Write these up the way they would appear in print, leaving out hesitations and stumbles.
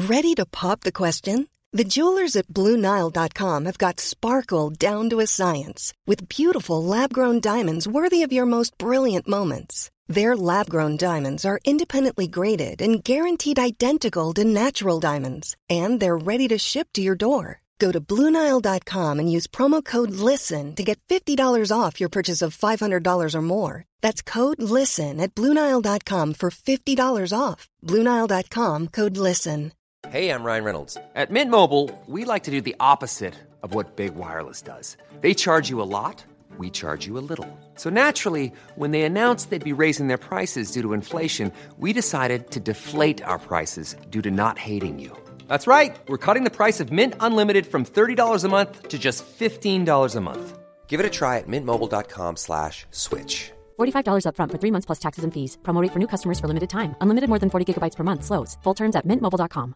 Ready to pop the question? The jewelers at BlueNile.com have got sparkle down to a science with beautiful lab-grown diamonds worthy of your most brilliant moments. Their lab-grown diamonds are independently graded and guaranteed identical to natural diamonds, and they're ready to ship to your door. Go to BlueNile.com and use promo code LISTEN to get $50 off your purchase of $500 or more. That's code LISTEN at BlueNile.com for $50 off. BlueNile.com, code LISTEN. Hey, I'm Ryan Reynolds. At Mint Mobile, we like to do the opposite of what Big Wireless does. They charge you a lot, we charge you a little. So naturally, when they announced they'd be raising their prices due to inflation, we decided to deflate our prices due to not hating you. That's right. We're cutting the price of Mint Unlimited from $30 a month to just $15 a month. Give it a try at mintmobile.com/switch. $45 up front for 3 months plus taxes and fees. Promo rate for new customers for limited time. Unlimited more than 40 gigabytes per month. Slows full terms at mintmobile.com.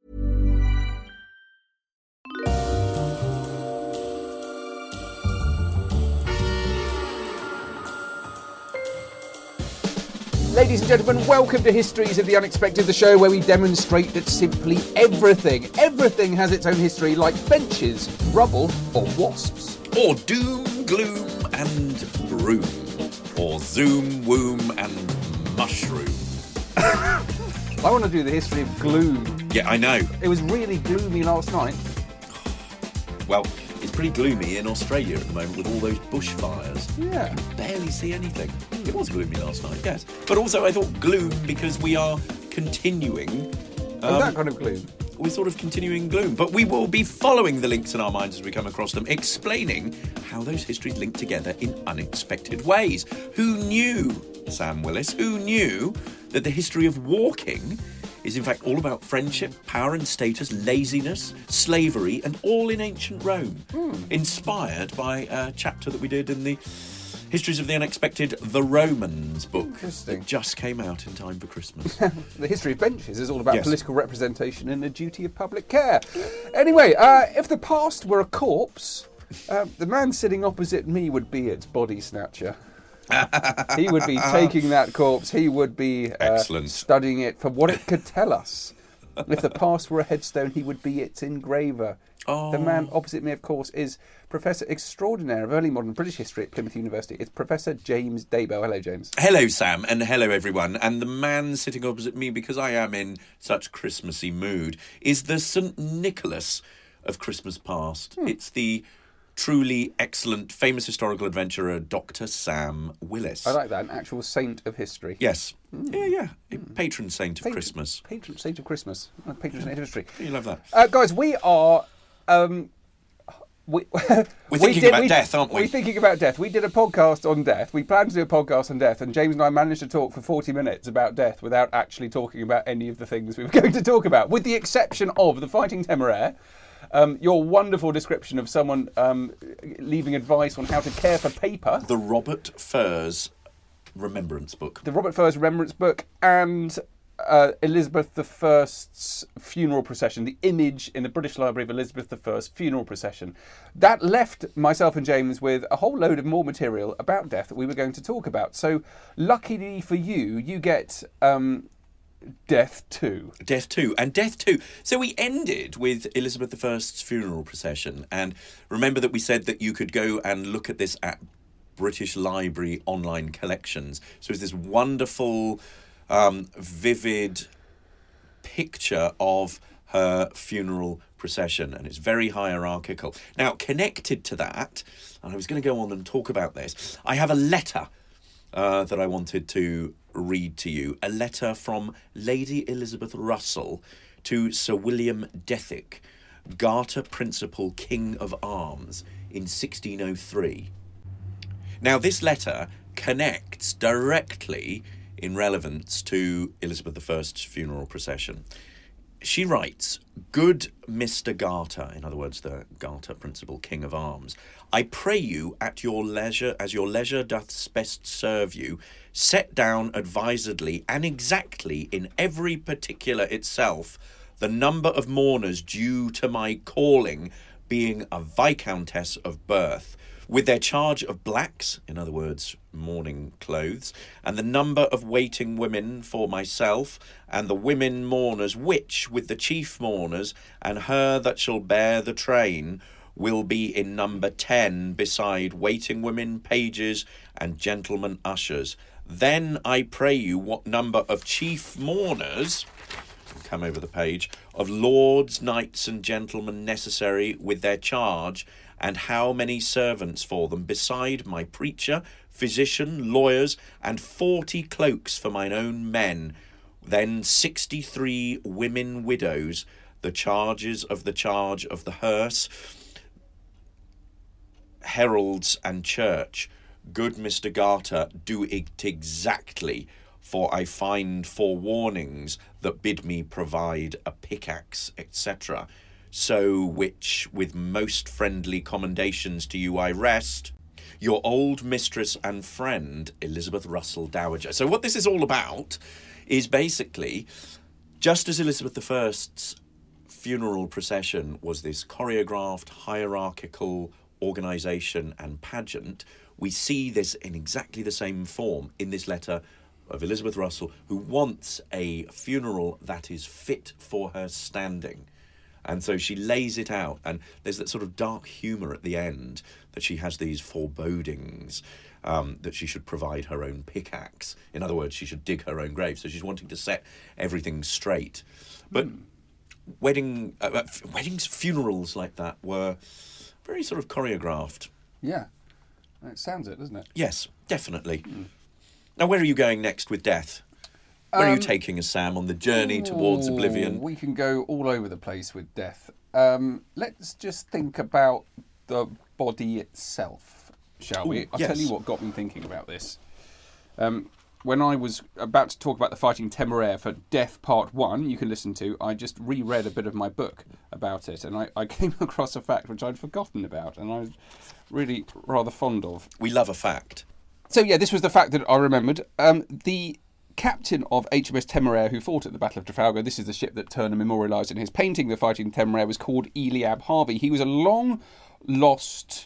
Ladies and gentlemen, welcome to Histories of the Unexpected, the show where we demonstrate that simply everything has its own history, like benches, rubble, or wasps. Or doom, gloom, and broom. Or zoom, womb, and mushroom. I want to do the history of gloom. Yeah, I know. It was really gloomy last night. Well, it's pretty gloomy in Australia at the moment with all those bushfires. Yeah. You can barely see anything. It was gloomy last night, yes. But also I thought gloom because we are continuing... that kind of gloom? We're sort of continuing gloom. But we will be following the links in our minds as we come across them, explaining how those histories link together in unexpected ways. Who knew, Sam Willis, who knew that the history of walking is in fact all about friendship, power and status, laziness, slavery, and all in ancient Rome. Inspired by a chapter that we did in the Histories of the Unexpected, The Romans book. Interesting. That just came out in time for Christmas. The history of benches is all about Yes. political representation and the duty of public care. Anyway, if the past were a corpse, the man sitting opposite me would be its body snatcher. He would be taking that corpse. He would be Excellent. studying it for what it could tell us. If the past were a headstone, he would be its engraver. Oh. The man opposite me, of course, is Professor Extraordinaire of Early Modern British History at Plymouth University. It's Professor James Daybell. Hello, James. Hello, Sam, and hello, everyone. And the man sitting opposite me, because I am in such Christmassy mood, is the St. Nicholas of Christmas past. It's the truly excellent, famous historical adventurer, Dr. Sam Willis. I like that, an actual saint of history. Yes. Yeah. Patron saint of Christmas. Patron saint of Christmas. Patron saint of history. You love that. Guys, we are... we're thinking about death, aren't we? We're thinking about death. We did a podcast on death. We planned to do a podcast on death, and James and I managed to talk for 40 minutes about death without actually talking about any of the things we were going to talk about, with the exception of the Fighting Temeraire, your wonderful description of someone leaving advice on how to care for paper. The Robert Furze Remembrance Book. The Robert Furze Remembrance Book, and Elizabeth I's funeral procession, the image in the British Library of Elizabeth I's funeral procession. That left myself and James with a whole load of more material about death that we were going to talk about. So luckily for you, you get Death 2. Death 2. And Death 2. So we ended with Elizabeth I's funeral procession. And remember that we said that you could go and look at this at British Library online collections. So it's this wonderful... vivid picture of her funeral procession, and it's very hierarchical. Now, connected to that, and I was going to go on and talk about this, I have a letter that I wanted to read to you, a letter from Lady Elizabeth Russell to Sir William Dethick, Garter Principal King of Arms, in 1603. Now, this letter connects directly in relevance to Elizabeth I's funeral procession. She writes, "Good Mr. Garter," in other words, the Garter Principal King of Arms, "I pray you at your leisure, as your leisure doth best serve you, set down advisedly and exactly in every particular itself the number of mourners due to my calling, being a Viscountess of birth, with their charge of blacks, in other words, mourning clothes, and the number of waiting women for myself, and the women mourners, which, with the chief mourners, and her that shall bear the train, will be in number 10, beside waiting women, pages, and gentlemen ushers. Then I pray you what number of chief mourners, come over the page, of lords, knights, and gentlemen necessary with their charge, and how many servants for them, beside my preacher, physician, lawyers, and 40 cloaks for mine own men, then 63 women widows, the charges of the charge of the hearse, heralds, and church. Good Mr. Garter, do it exactly, for I find forewarnings that bid me provide a pickaxe, etc. So which, with most friendly commendations to you, I rest, your old mistress and friend, Elizabeth Russell Dowager. So what this is all about is basically, just as Elizabeth I's funeral procession was this choreographed, hierarchical organisation and pageant, we see this in exactly the same form in this letter of Elizabeth Russell, who wants a funeral that is fit for her standing. And so she lays it out, and there's that sort of dark humour at the end, that she has these forebodings that she should provide her own pickaxe. In other words, she should dig her own grave. So she's wanting to set everything straight. But weddings, funerals like that were very sort of choreographed. Yeah. It sounds it, doesn't it? Yes, definitely. Now, where are you going next with death? Where are you taking us, Sam, on the journey towards oblivion? We can go all over the place with death. Let's just think about the body itself, shall we? I'll tell you what got me thinking about this. When I was about to talk about the Fighting Temeraire for Death Part 1, you can listen to, I just reread a bit of my book about it, and I came across a fact which I'd forgotten about, and I was really rather fond of. We love a fact. So, yeah, this was the fact that I remembered. The captain of HMS Temeraire who fought at the Battle of Trafalgar, this is the ship that Turner memorialised in his painting, The Fighting Temeraire, was called Eliab Harvey. He was a long-lost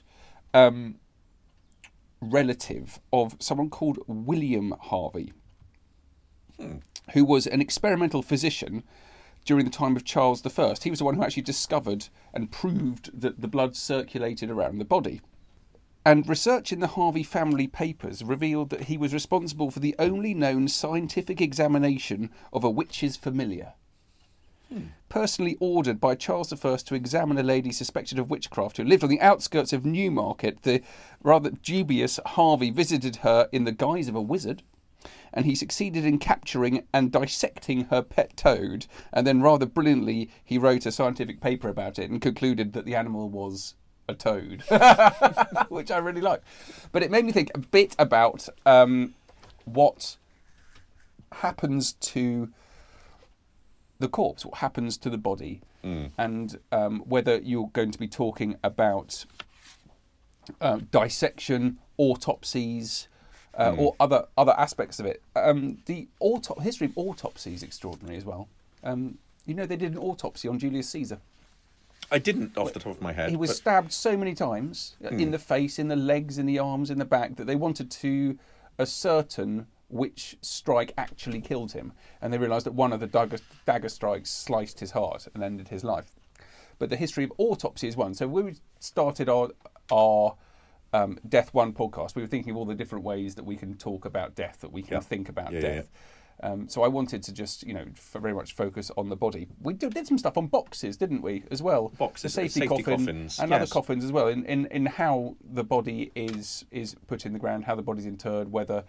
relative of someone called William Harvey, who was an experimental physician during the time of Charles I. He was the one who actually discovered and proved that the blood circulated around the body. And research in the Harvey family papers revealed that he was responsible for the only known scientific examination of a witch's familiar. Personally ordered by Charles I to examine a lady suspected of witchcraft who lived on the outskirts of Newmarket, the rather dubious Harvey visited her in the guise of a wizard, and he succeeded in capturing and dissecting her pet toad, and then rather brilliantly he wrote a scientific paper about it and concluded that the animal was a toad, which I really like. But it made me think a bit about what happens to the corpse, what happens to the body, and whether you're going to be talking about dissection, autopsies, or other aspects of it. The history of autopsy is extraordinary as well. You know, they did an autopsy on Julius Caesar. I didn't off the top of my head. He was stabbed so many times in the face, in the legs, in the arms, in the back, that they wanted to ascertain which strike actually killed him. And they realised that one of the dagger strikes sliced his heart and ended his life. But the history of autopsy is one. So when we started our Death One podcast, we were thinking of all the different ways that we can talk about death, that we can think about death. So I wanted to just, very much focus on the body. We did some stuff on boxes, didn't we, as well? Boxes, the safety coffins, and other coffins as well, in how the body is put in the ground, how the body's interred, whether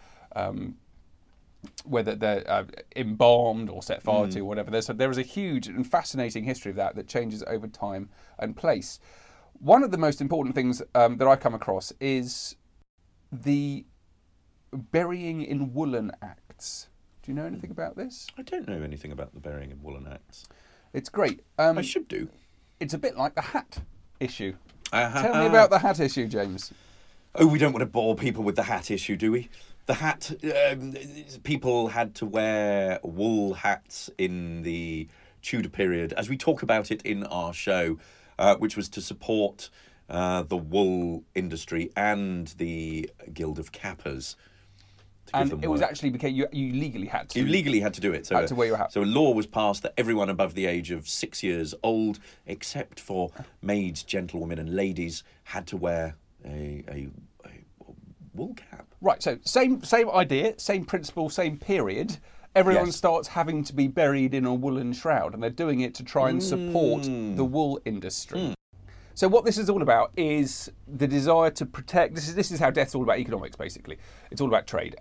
they're embalmed or set fire to, or whatever. There is a huge and fascinating history of that changes over time and place. One of the most important things that I come across is the burying in woolen acts. Do you know anything about this? I don't know anything about the burying in woolen acts. It's great. I should do. It's a bit like the hat issue. Tell me about the hat issue, James. Oh, we don't want to bore people with the hat issue, do we? The hat, people had to wear wool hats in the Tudor period, as we talk about it in our show, which was to support the wool industry and the Guild of Cappers. And it was actually became you legally had to. You legally had to do it. So, had to wear your hat. So a law was passed that everyone above the age of 6 years old, except for maids, gentlewomen, and ladies, had to wear a wool cap. Right. So same idea, same principle, same period. Everyone starts having to be buried in a woolen shroud, and they're doing it to try and support the wool industry. So what this is all about is the desire to protect. This is how death's all about economics, basically. It's all about trade.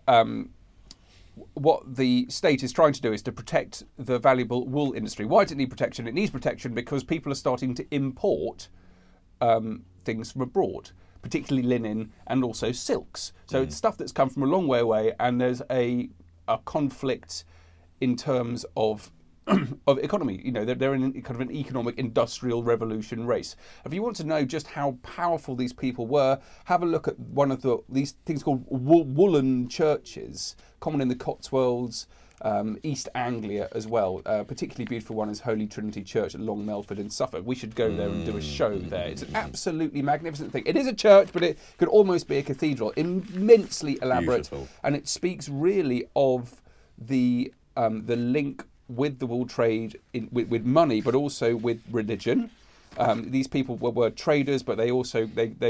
What the state is trying to do is to protect the valuable wool industry. Why does it need protection? It needs protection because people are starting to import things from abroad, particularly linen and also silks. So it's stuff that's come from a long way away, and there's a conflict in terms of economy. You know, they're in kind of an economic industrial revolution race. If you want to know just how powerful these people were, have a look at one of these things called woolen churches, common in the Cotswolds, East Anglia as well. Particularly beautiful one is Holy Trinity Church at Long Melford in Suffolk. We should go there and do a show there. It's an absolutely magnificent thing. It is a church, but it could almost be a cathedral. Immensely elaborate, beautiful. And it speaks really of the link with the wool trade, with money, but also with religion. These people were traders, but they also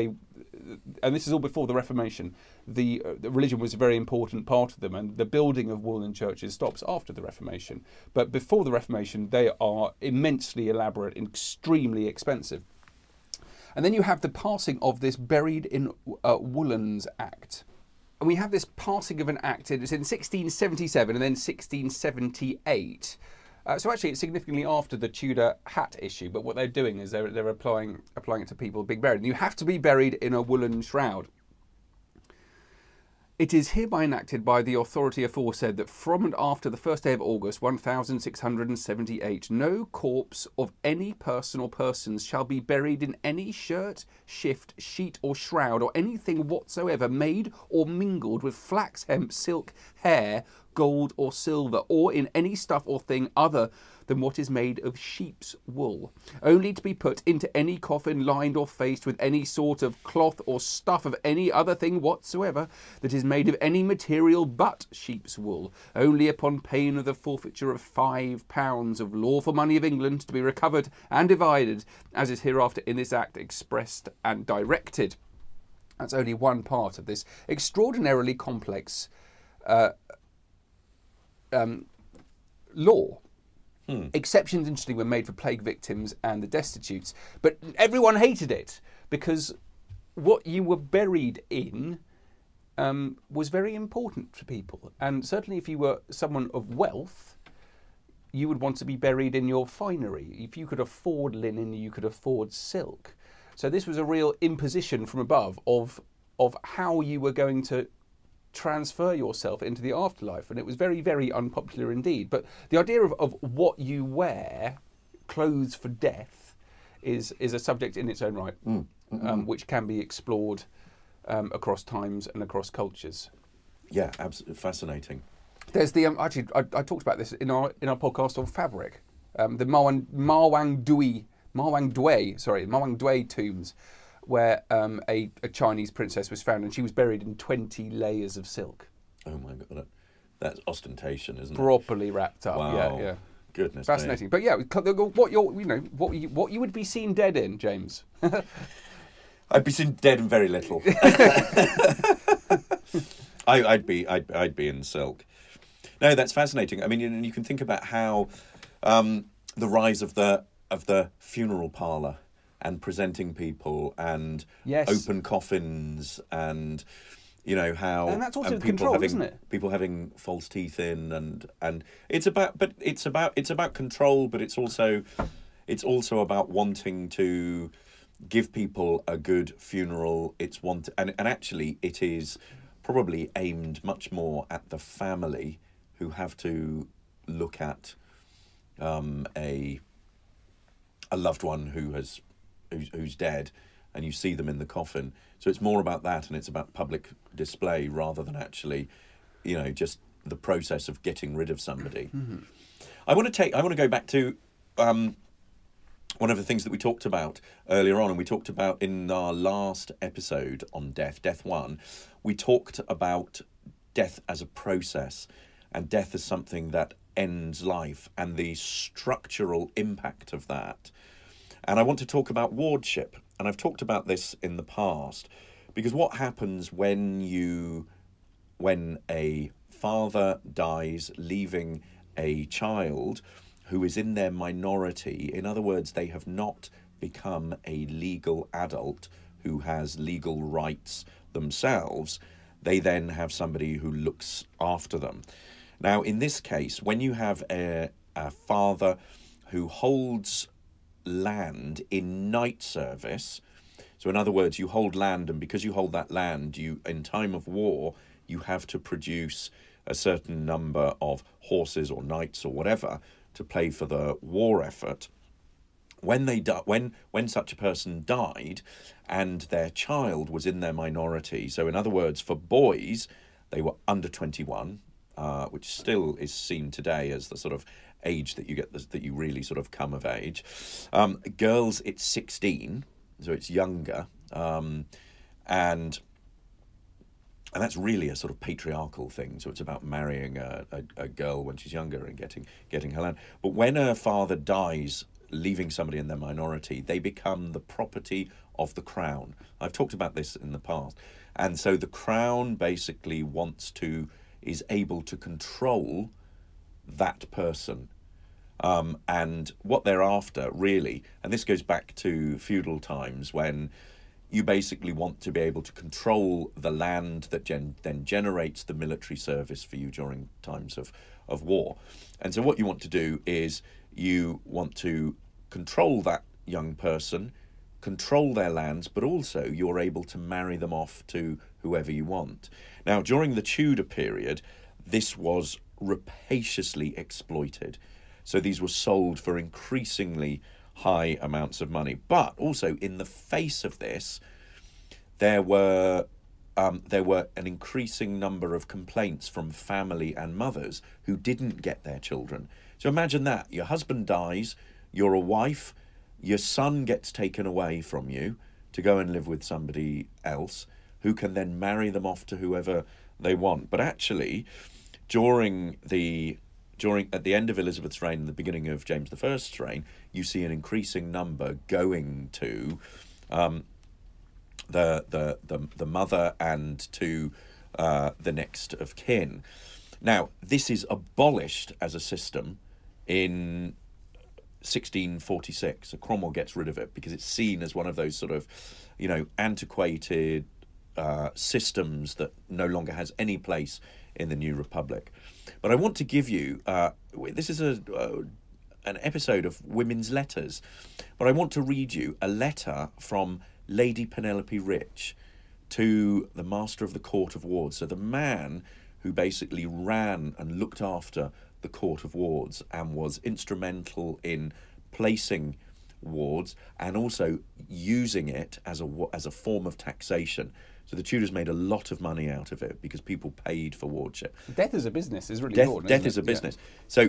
and this is all before the Reformation. The religion was a very important part of them, and the building of woolen churches stops after the Reformation. But before the Reformation, they are immensely elaborate, extremely expensive. And then you have the passing of this Buried in Woolens Act. And we have this passing of an act, it's in 1677 and then 1678. So actually it's significantly after the Tudor hat issue, but what they're doing is they're applying it to people being buried. And you have to be buried in a woolen shroud. It is hereby enacted by the authority aforesaid that from and after the 1st day of August 1678, no corpse of any person or persons shall be buried in any shirt, shift, sheet or shroud or anything whatsoever made or mingled with flax, hemp, silk, hair, gold or silver, or in any stuff or thing other than what is made of sheep's wool, only to be put into any coffin lined or faced with any sort of cloth or stuff of any other thing whatsoever that is made of any material but sheep's wool, only upon pain of the forfeiture of £5 of lawful money of England, to be recovered and divided, as is hereafter in this Act expressed and directed. That's only one part of this extraordinarily complex law. Exceptions, interestingly, were made for plague victims and the destitutes, but everyone hated it because what you were buried in was very important for people. And certainly if you were someone of wealth, you would want to be buried in your finery. If you could afford linen, you could afford silk. So this was a real imposition from above of how you were going to transfer yourself into the afterlife, and it was very, very unpopular indeed. But the idea of what you wear, clothes for death, is a subject in its own right, which can be explored across times and across cultures. Yeah, absolutely fascinating. There's the actually I talked about this in our podcast on fabric, the Mawang Dui tombs, where a Chinese princess was found, and she was buried in 20 layers of silk. Oh my God, that's ostentation, isn't it? Properly wrapped up. Wow. Yeah. Goodness, fascinating. Me. But yeah, what you would be seen dead in, James. I'd be seen dead in very little. I'd be in silk. No, that's fascinating. I mean, you can think about how the rise of the funeral parlour and presenting people and open coffins and how and that's also and people control, having isn't it? People having false teeth in and it's about control, but it's also about wanting to give people a good funeral. And actually it is probably aimed much more at the family who have to look at a loved one who's dead, and you see them in the coffin. So it's more about that, and it's about public display rather than actually, just the process of getting rid of somebody. Mm-hmm. I want to go back to one of the things that we talked about earlier on, and we talked about in our last episode on Death 1, we talked about death as a process and death as something that ends life and the structural impact of that. And I want to talk about wardship, and I've talked about this in the past, because what happens when a father dies leaving a child who is in their minority, in other words, they have not become a legal adult who has legal rights themselves, they then have somebody who looks after them. Now, in this case, when you have a father who holds land in knight service, so in other words, you hold land, and because you hold that land, you, in time of war, you have to produce a certain number of horses or knights or whatever to pay for the war effort. When such a person died and their child was in their minority, so in other words, for boys, they were under 21, which still is seen today as the sort of age that you get, that you really sort of come of age. Girls, it's 16, so it's younger, and that's really a sort of patriarchal thing. So it's about marrying a girl when she's younger and getting her land. But when a father dies, leaving somebody in their minority, they become the property of the crown. I've talked about this in the past. And so the crown basically is able to control that person. And what they're after, really, and this goes back to feudal times when you basically want to be able to control the land that then generates the military service for you during times of war. And so what you want to do is you want to control that young person, control their lands, but also you're able to marry them off to whoever you want. Now, during the Tudor period, this was rapaciously exploited. So these were sold for increasingly high amounts of money. But also in the face of this, there were an increasing number of complaints from family and mothers who didn't get their children. So imagine that. Your husband dies, you're a wife, your son gets taken away from you to go and live with somebody else who can then marry them off to whoever they want. But actually, at the end of Elizabeth's reign and the beginning of James I's reign, you see an increasing number going to the mother and to the next of kin. Now, this is abolished as a system in 1646. So Cromwell gets rid of it because it's seen as one of those sort of, antiquated systems that no longer has any place in the New Republic. But I want to give you, this is an episode of Women's Letters, but I want to read you a letter from Lady Penelope Rich to the Master of the Court of Wards, so the man who basically ran and looked after the Court of Wards and was instrumental in placing wards and also using it as a form of taxation. So the Tudors made a lot of money out of it because people paid for wardship. Death as a business is really important. Death is a business. Yeah.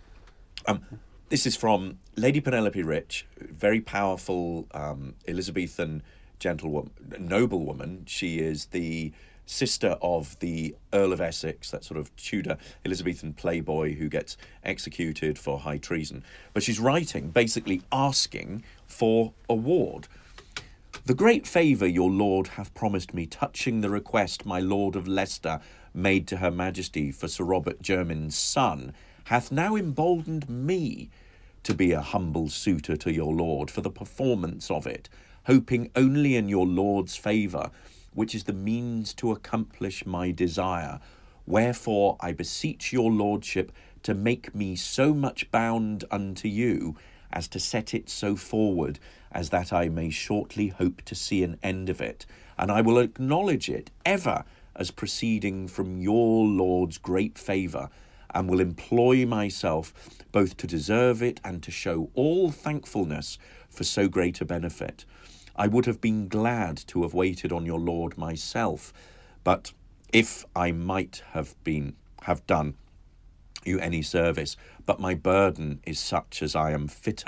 So this is from Lady Penelope Rich, very powerful Elizabethan gentlewoman, noblewoman. She is the sister of the Earl of Essex, that sort of Tudor Elizabethan playboy who gets executed for high treason. But she's writing, basically asking for a ward. The great favour your lord hath promised me touching the request my lord of Leicester made to her majesty for Sir Robert Jermyn's son hath now emboldened me to be a humble suitor to your lord for the performance of it, hoping only in your lord's favour, which is the means to accomplish my desire. Wherefore I beseech your lordship to make me so much bound unto you as to set it so forward as that I may shortly hope to see an end of it, and I will acknowledge it ever as proceeding from your lord's great favour, and will employ myself both to deserve it and to show all thankfulness for so great a benefit. I would have been glad to have waited on your lord myself, but if I might have done you any service, but my burden is such as I am fitter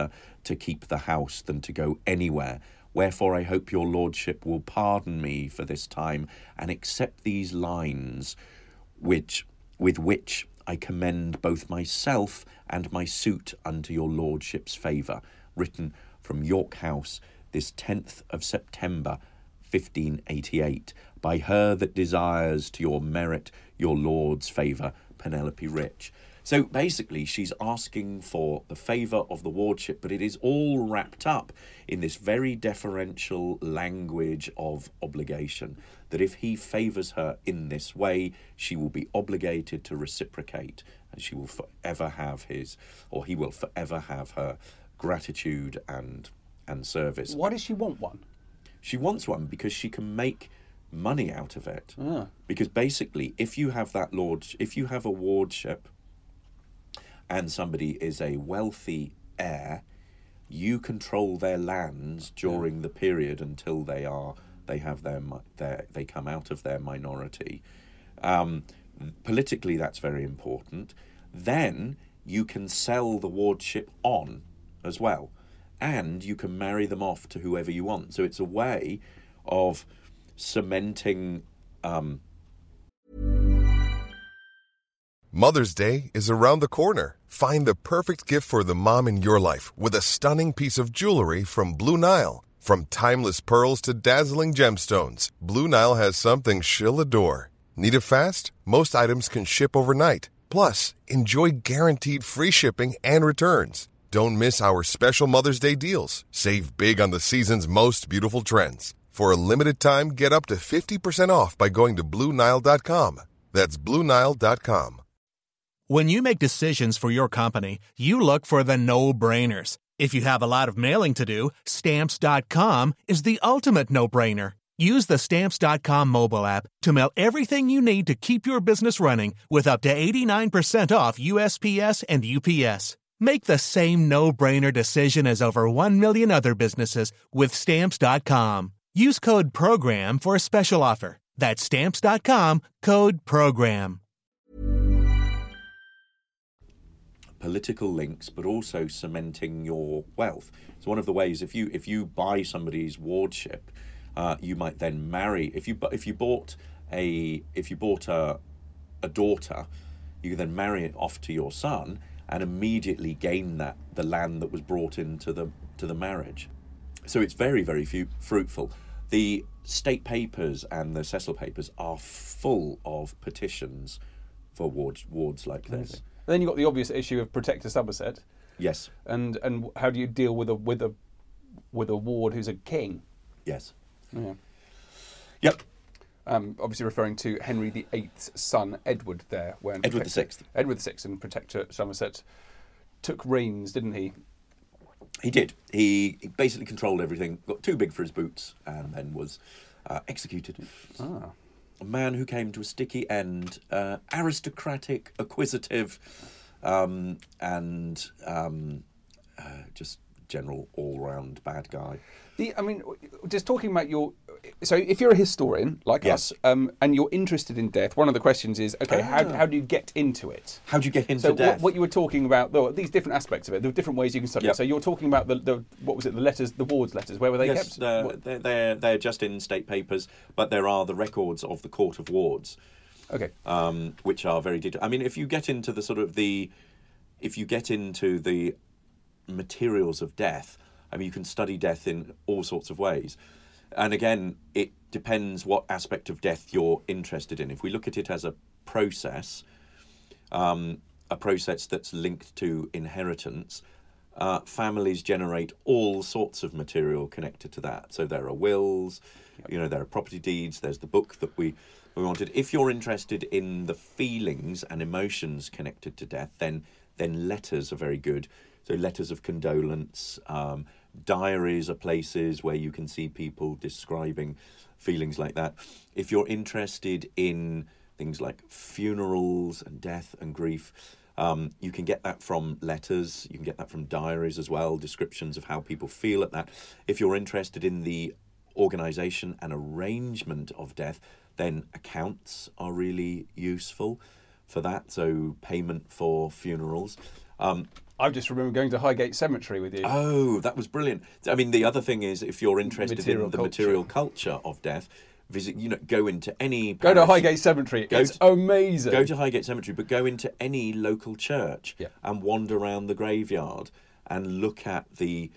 to keep the house than to go anywhere. Wherefore I hope your lordship will pardon me for this time, and accept these lines, with which I commend both myself and my suit unto your lordship's favour, written from York House, this 10th of September, 1588, by her that desires to your merit your lord's favour, Penelope Rich. So basically, she's asking for the favour of the wardship, but it is all wrapped up in this very deferential language of obligation, that if he favours her in this way, she will be obligated to reciprocate, and she will forever have his, or he will forever have her gratitude and service. Why does she want one? She wants one because she can make money out of it. Because basically, if you have a wardship and somebody is a wealthy heir, you control their lands during the period until they come out of their minority. Politically, that's very important. Then you can sell the wardship on as well, and you can marry them off to whoever you want. So it's a way of cementing. Mother's Day is around the corner. Find the perfect gift for the mom in your life with a stunning piece of jewelry from Blue Nile. From timeless pearls to dazzling gemstones, Blue Nile has something she'll adore. Need it fast? Most items can ship overnight. Plus, enjoy guaranteed free shipping and returns. Don't miss our special Mother's Day deals. Save big on the season's most beautiful trends. For a limited time, get up to 50% off by going to BlueNile.com. That's BlueNile.com. When you make decisions for your company, you look for the no-brainers. If you have a lot of mailing to do, Stamps.com is the ultimate no-brainer. Use the Stamps.com mobile app to mail everything you need to keep your business running with up to 89% off USPS and UPS. Make the same no-brainer decision as over 1 million other businesses with Stamps.com. Use code PROGRAM for a special offer. That's Stamps.com, code PROGRAM. Political links, but also cementing your wealth. So one of the ways, if you buy somebody's wardship, you might then marry. If you bought a daughter, you can then marry it off to your son and immediately gain the land that was brought into the marriage. So it's very, very fruitful. The State Papers and the Cecil Papers are full of petitions for wards like this. Then you've got the obvious issue of Protector Somerset. Yes. And how do you deal with a ward who's a king? Yes. Yeah. Yep. Obviously referring to Henry VIII's son Edward there, when Edward VI. Edward VI and Protector Somerset took reins, didn't he? He did. He basically controlled everything. Got too big for his boots, and then was executed. Ah. A man who came to a sticky end, aristocratic, acquisitive, and just general all-round bad guy. Just talking about so if you're a historian like us, and you're interested in death, one of the questions is, okay, how do you get into it? How do you get into death? What you were talking about, these different aspects of it, there are different ways you can study it. So you're talking about the letters, the ward's letters, where were they kept? They're just in State Papers, but there are the records of the Court of Wards. Okay. Which are very detailed. I mean, if you get into the materials of death, I mean, you can study death in all sorts of ways. And again, it depends what aspect of death you're interested in. If we look at it as a process that's linked to inheritance, families generate all sorts of material connected to that. So there are wills, there are property deeds, there's the book that we wanted. If you're interested in the feelings and emotions connected to death, then letters are very good. So letters of condolence, diaries are places where you can see people describing feelings like that. If you're interested in things like funerals and death and grief, you can get that from letters. You can get that from diaries as well, descriptions of how people feel at that. If you're interested in the organisation and arrangement of death, then accounts are really useful for that. So payment for funerals. I just remember going to Highgate Cemetery with you. Oh, that was brilliant. I mean, the other thing is, if you're interested in the material culture of death, go into any parish. Go to Highgate Cemetery. It's amazing. Go to Highgate Cemetery, but go into any local church and wander around the graveyard and look at the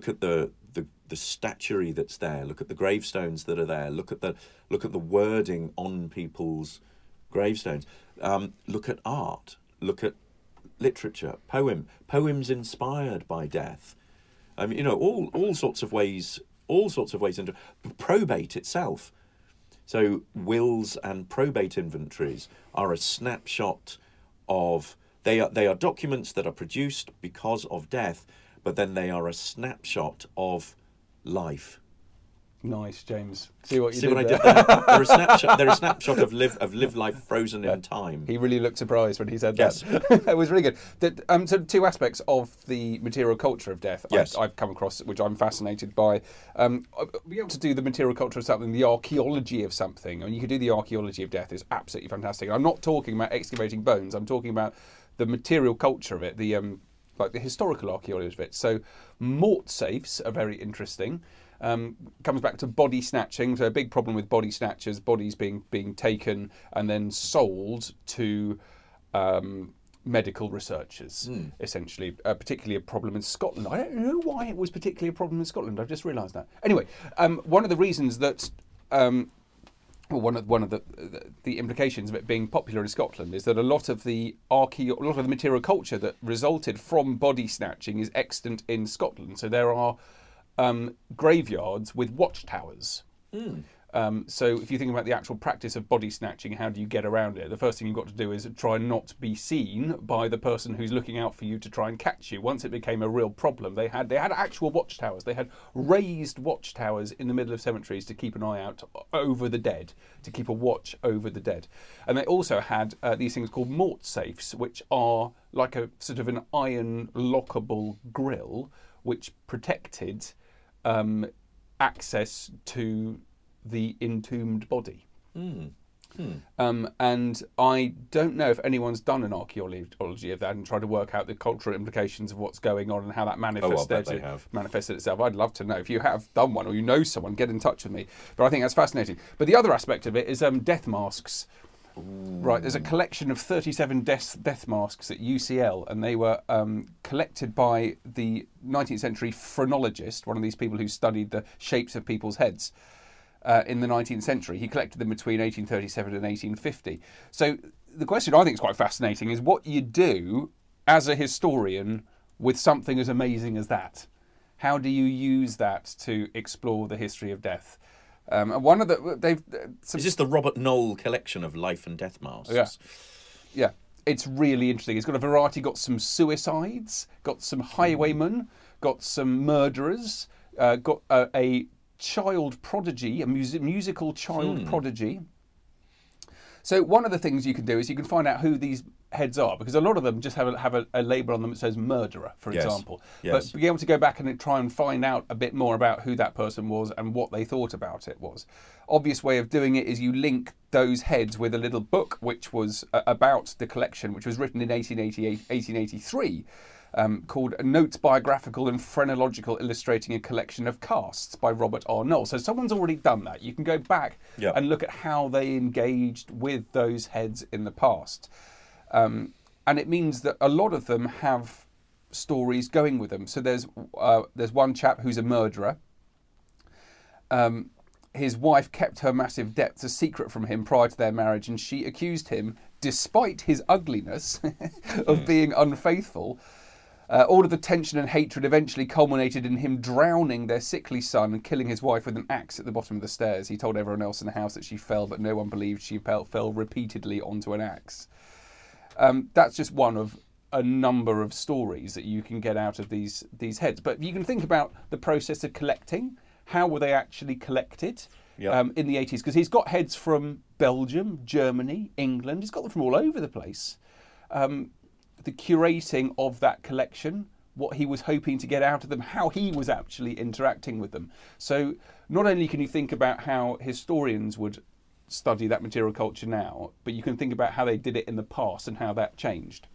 statuary that's there. Look at the gravestones that are there. Look at the wording on people's gravestones. Look at art. Look at literature, poems inspired by death. I mean, all sorts of ways. Into probate itself. So wills and probate inventories are a snapshot of. They are documents that are produced because of death, but then they are a snapshot of life. Nice, James. See what I did did there? They're a snapshot of live life frozen in time. He really looked surprised when he said that. It was really good. So two aspects of the material culture of death I've come across, which I'm fascinated by. Be able to do the material culture of something, the archaeology of something. I mean, you could do the archaeology of death. Is absolutely fantastic. I'm not talking about excavating bones. I'm talking about the material culture of it, the historical archaeology of it. So mort safes are very interesting. Comes back to body snatching. So a big problem with body snatchers, bodies being taken and then sold to medical researchers, essentially. Particularly a problem in Scotland. I don't know why it was particularly a problem in Scotland. I've just realised that. Anyway, one of the reasons that one of the implications of it being popular in Scotland is that a lot of the material culture that resulted from body snatching is extant in Scotland. So there are graveyards with watchtowers. So if you think about the actual practice of body snatching, how do you get around it? The first thing you've got to do is try and not be seen by the person who's looking out for you to try and catch you. Once it became a real problem, they had actual watchtowers. They had raised watchtowers in the middle of cemeteries to keep an eye out over the dead, to keep a watch over the dead. And they also had these things called mort safes, which are like a sort of an iron lockable grill, which protected access to the entombed body. And I don't know if anyone's done an archaeology of that and tried to work out the cultural implications of what's going on and how that manifested itself. I'd love to know. If you have done one or you know someone, get in touch with me. But I think that's fascinating. But the other aspect of it is death masks. Right, there's a collection of 37 death masks at UCL, and they were collected by the 19th century phrenologist, one of these people who studied the shapes of people's heads in the 19th century. He collected them between 1837 and 1850. So the question I think is quite fascinating is what you do as a historian with something as amazing as that. How do you use that to explore the history of death? One of the is this the Robert Knoll collection of life and death masks? Yeah, it's really interesting. It's got a variety. Got some suicides, got some highwaymen, got some murderers, got a child prodigy, a musical child prodigy. So one of the things you can do is you can find out who these heads are, because a lot of them just have a label on them that says murderer, for example. But be able to go back and try and find out a bit more about who that person was and what they thought about it was. Obvious way of doing it is you link those heads with a little book which was about the collection, which was written in 1883, called Notes Biographical and Phrenological Illustrating a Collection of Casts by Robert R. Knoll. So someone's already done that. You can go back and look at how they engaged with those heads in the past. And it means that a lot of them have stories going with them. So there's one chap who's a murderer. His wife kept her massive debts a secret from him prior to their marriage, and she accused him, despite his ugliness, of being unfaithful. All of the tension and hatred eventually culminated in him drowning their sickly son and killing his wife with an axe at the bottom of the stairs. He told everyone else in the house that she fell, but no one believed she fell repeatedly onto an axe. That's just one of a number of stories that you can get out of these heads. But you can think about the process of collecting. How were they actually collected in the 80s? Because he's got heads from Belgium, Germany, England. He's got them from all over the place. The curating of that collection, what he was hoping to get out of them, how he was actually interacting with them. So not only can you think about how historians would study that material culture now, but you can think about how they did it in the past and how that changed.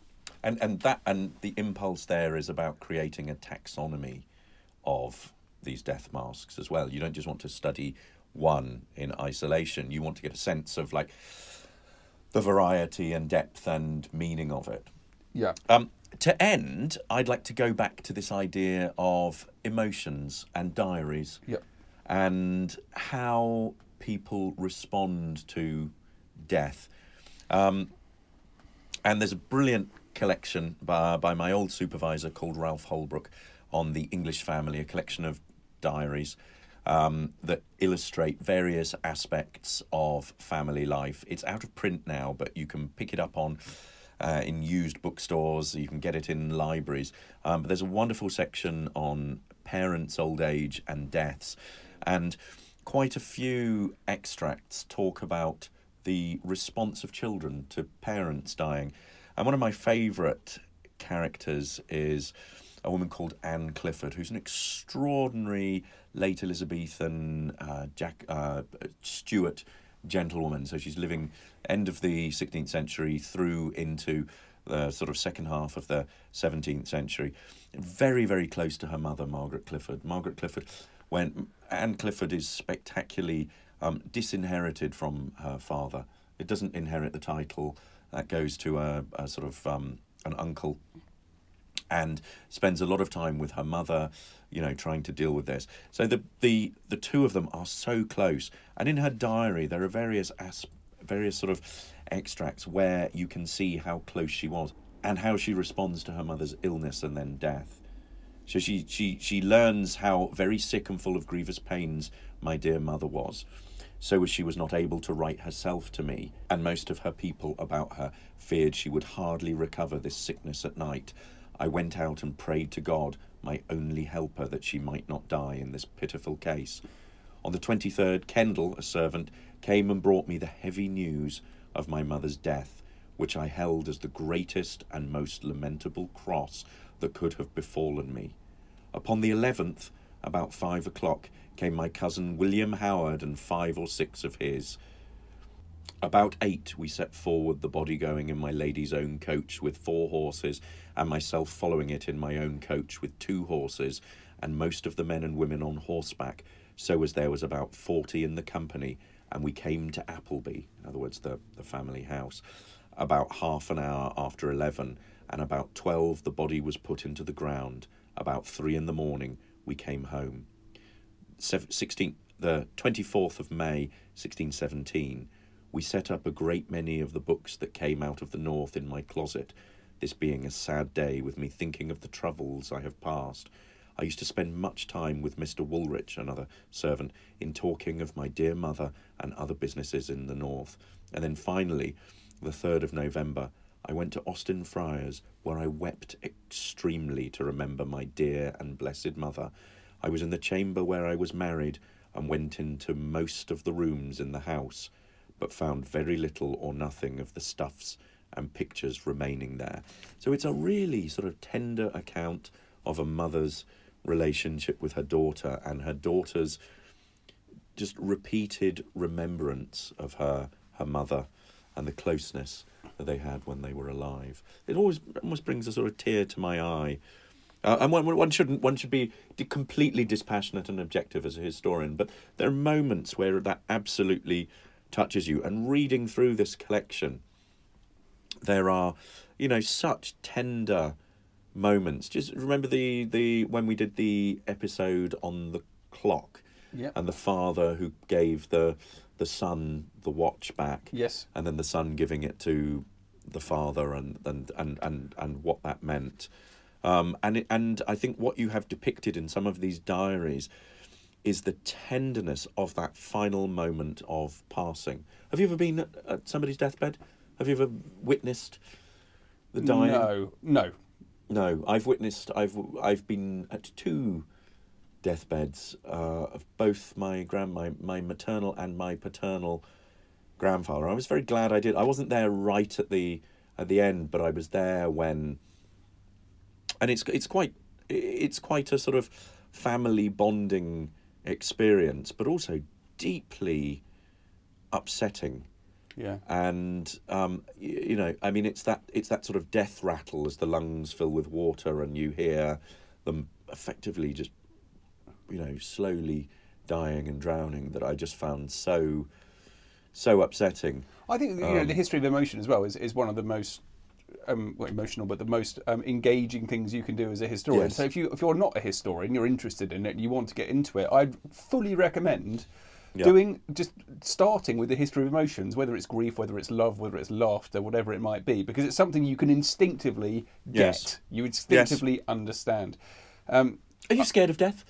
And the impulse there is about creating a taxonomy of these death masks as well. You don't just want to study one in isolation. You want to get a sense of like the variety and depth and meaning of it. Yeah. To end, I'd like to go back to this idea of emotions and diaries. Yep. And how people respond to death. And there's a brilliant collection by my old supervisor called Ralph Holbrook on the English family, a collection of diaries that illustrate various aspects of family life. It's out of print now, but you can pick it up on in used bookstores. You can get it in libraries. But there's a wonderful section on parents' old age and deaths. And quite a few extracts talk about the response of children to parents dying. And one of my favourite characters is a woman called Anne Clifford, who's an extraordinary late Elizabethan Stuart gentlewoman. So she's living end of the 16th century through into the sort of second half of the 17th century. Very, very close to her mother, Margaret Clifford. When Anne Clifford is spectacularly disinherited from her father. It doesn't inherit the title. That goes to a sort of an uncle, and spends a lot of time with her mother, trying to deal with this. So the two of them are so close. And in her diary, there are various sort of extracts where you can see how close she was and how she responds to her mother's illness and then death. So she learns how very sick and full of grievous pains my dear mother was. So as she was not able to write herself to me, and most of her people about her feared she would hardly recover this sickness at night, I went out and prayed to God, my only helper, that she might not die in this pitiful case. On the 23rd, Kendall, a servant, came and brought me the heavy news of my mother's death, which I held as the greatest and most lamentable cross that could have befallen me. Upon the 11th, about 5 o'clock, came my cousin William Howard and 5 or 6 of his. About 8 we set forward, the body going in my lady's own coach with 4 horses, and myself following it in my own coach with 2 horses, and most of the men and women on horseback, so as there was about 40 in the company, and we came to Appleby, in other words the family house, about half an hour after 11, and about 12 the body was put into the ground. About 3 in the morning we came home. The 24th of May 1617, we set up a great many of the books that came out of the north in my closet, this being a sad day with me thinking of the troubles I have passed. I used to spend much time with Mr. Woolrich, another servant, in talking of my dear mother and other businesses in the north. And then finally, the 3rd of November, I went to Austin Friars, where I wept extremely to remember my dear and blessed mother. I was in the chamber where I was married, and went into most of the rooms in the house, but found very little or nothing of the stuffs and pictures remaining there. So it's a really sort of tender account of a mother's relationship with her daughter, and her daughter's just repeated remembrance of her mother and the closeness that they had when they were alive. It almost brings a sort of tear to my eye. And one should be completely dispassionate and objective as a historian, but there are moments where that absolutely touches you. And reading through this collection, there are, such tender moments. Just remember the when we did the episode on the clock, yep, and the father who gave the son the watch back, yes, and then the son giving it to the father, and what that meant. And I think what you have depicted in some of these diaries is the tenderness of that final moment of passing. Have you ever been at somebody's deathbed? Have you ever witnessed the dying? No. I've been at 2 deathbeds of both my maternal and my paternal grandfather. I was very glad I did. I wasn't there right at the end, but I was there when. And it's quite a sort of family bonding experience, but also deeply upsetting. Yeah. And you know, I mean, it's that sort of death rattle as the lungs fill with water, and you hear them effectively just, you know, slowly dying and drowning, that I just found so upsetting. I think the history of emotion as well is one of the most emotional, but the most engaging things you can do as a historian. Yes. So if you're not a historian, you're interested in it, and you want to get into it, I'd fully recommend starting with the history of emotions, whether it's grief, whether it's love, whether it's laughter, whatever it might be, because it's something you can instinctively get. Yes. You instinctively understand. Are you scared of death?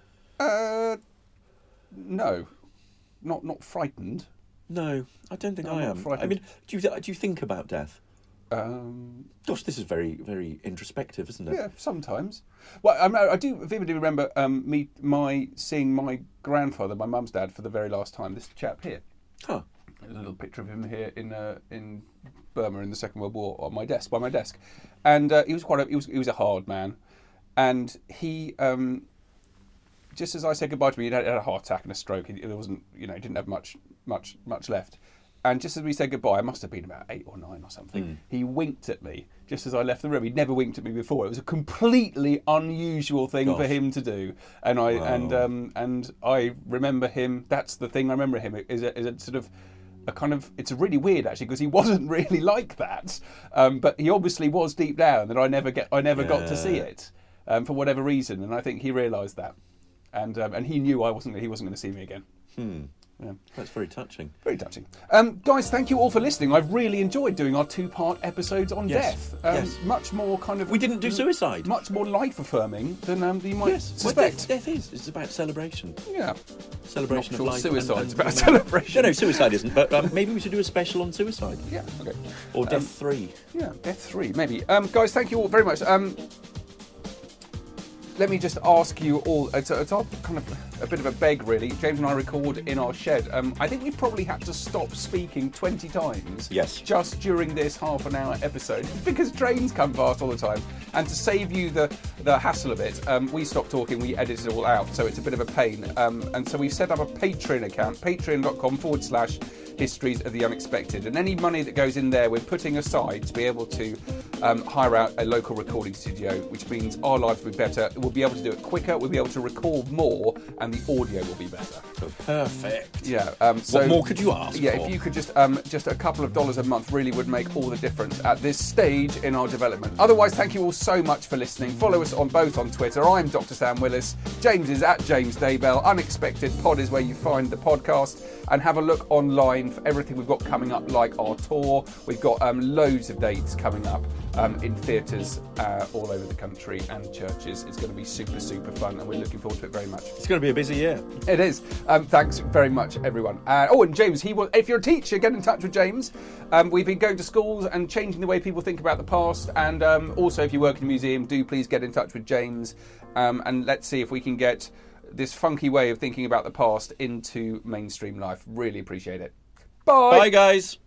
No, not frightened. No, I don't think I'm I not am. frightened. I mean, do you think about death? Gosh, this is very, very introspective, isn't it? Yeah, sometimes. Well, I do vividly remember seeing my grandfather, my mum's dad, for the very last time. This chap here. Huh. There's a little picture of him here in Burma in the Second World War on my desk, and he was a hard man, and he just as I said goodbye to me, he had a heart attack and a stroke. He wasn't, he didn't have much left. And just as we said goodbye, I must have been about 8 or 9 or something. He winked at me just as I left the room. He'd never winked at me before. It was a completely unusual thing for him to do. And I remember him. That's the thing I remember him is a sort of a kind of. It's really weird actually, because he wasn't really like that. But he obviously was deep down, and I never got to see it for whatever reason. And I think he realised that, and he knew he wasn't going to see me again. Yeah. That's very touching. Very touching. Guys, thank you all for listening. I've really enjoyed doing our 2-part episodes on death. Yes. Much more kind of... We didn't do suicide. Much more life-affirming than you might suspect. Well, death is. It's about celebration. Yeah. Celebration Not of sure life. suicide's about celebration. No, suicide isn't. But maybe we should do a special on suicide. Yeah, okay. Or Death 3. Yeah, Death 3, maybe. Guys, thank you all very much. Let me just ask you all, it's kind of a bit of a beg really. James and I record in our shed. I think we probably had to stop speaking 20 times just during this half-an-hour episode because trains come past all the time. And to save you the hassle of it, we stopped talking, we edit it all out, so it's a bit of a pain. And so we've set up a Patreon account, patreon.com/Histories of the Unexpected. And any money that goes in there, we're putting aside to be able to hire out a local recording studio, which means our lives will be better. We'll be able to do it quicker, we'll be able to record more, and the audio will be better. Perfect. Yeah. What more could you ask for? if you could just a couple of dollars a month really would make all the difference at this stage in our development. Otherwise, thank you all so much for listening. Follow us on Twitter. I'm Dr. Sam Willis. James is at James Daybell. Unexpected Pod is where you find the podcast. And have a look online for everything we've got coming up, like our tour. We've got loads of dates coming up in theatres all over the country and churches. It's going to be super, super fun, and we're looking forward to it very much. It's going to be a busy year. It is. Thanks very much, everyone. And James, if you're a teacher, get in touch with James. We've been going to schools and changing the way people think about the past. And also, if you work in a museum, do please get in touch with James. And let's see if we can get this funky way of thinking about the past into mainstream life. Really appreciate it. Bye. Bye, guys.